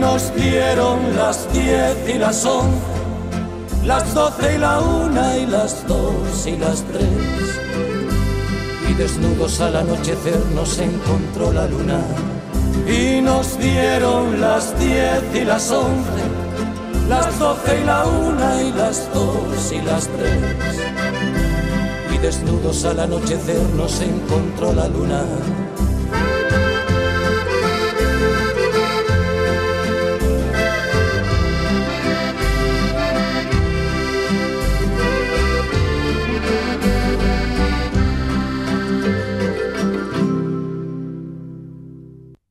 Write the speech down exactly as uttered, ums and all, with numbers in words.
nos dieron las diez y las once, las doce y la una y las dos y las tres. Y desnudos al anochecer nos encontró la luna. Y nos dieron las diez y las once, las doce y la una y las dos y las tres. Y desnudos al anochecer nos encontró la luna.